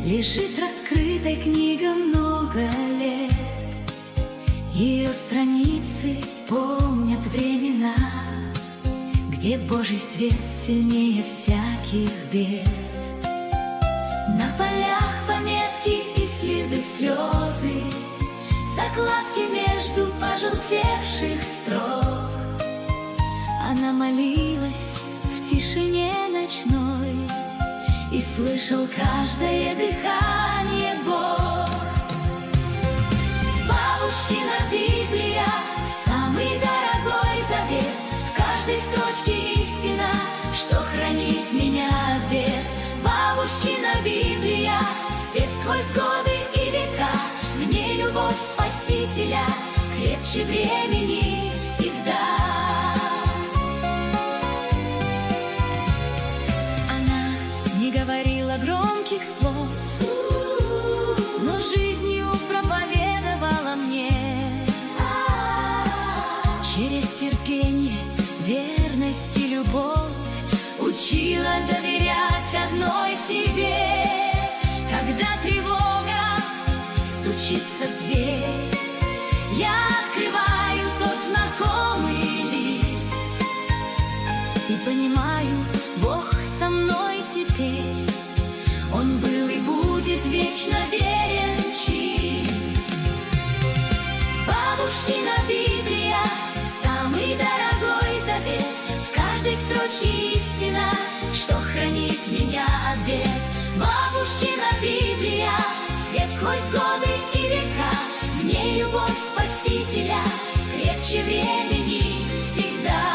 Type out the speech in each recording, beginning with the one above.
Лежит раскрытой книга много лет. Ее страницы помнят времена, где Божий свет сильнее всяких бед. На полях пометки и следы слезы, закладки между пожелтевших строк. Она молилась в тишине ночной, и слышал каждое дыхание Бог. Бабушкина Библия — самый дорогой завет. В каждой строчке истина, что хранит меня от бед. Бабушкина Библия — свет сквозь годы и века. В ней любовь Спасителя крепче времени всегда. Говорила громких слов, но жизнью проповедовала мне. Через терпение, верность и любовь учила доверять одной тебе. Когда тревога стучится в дверь, я открываю тот знакомый лист и понимаю, Бог со мной теперь. Он был и будет вечно верен, чист. Бабушкина Библия — самый дорогой завет. В каждой строчке истина, что хранит меня от бед. Бабушкина Библия — свет сквозь годы и века. В ней любовь Спасителя крепче времени всегда.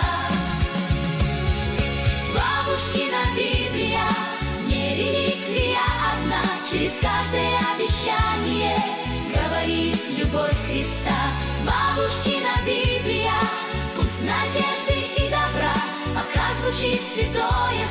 Бабушкина Библия — не реликвия одна. Через каждое обещание говорит любовь Христа. Бабушкина Библия — путь надежды и добра. Пока звучит святое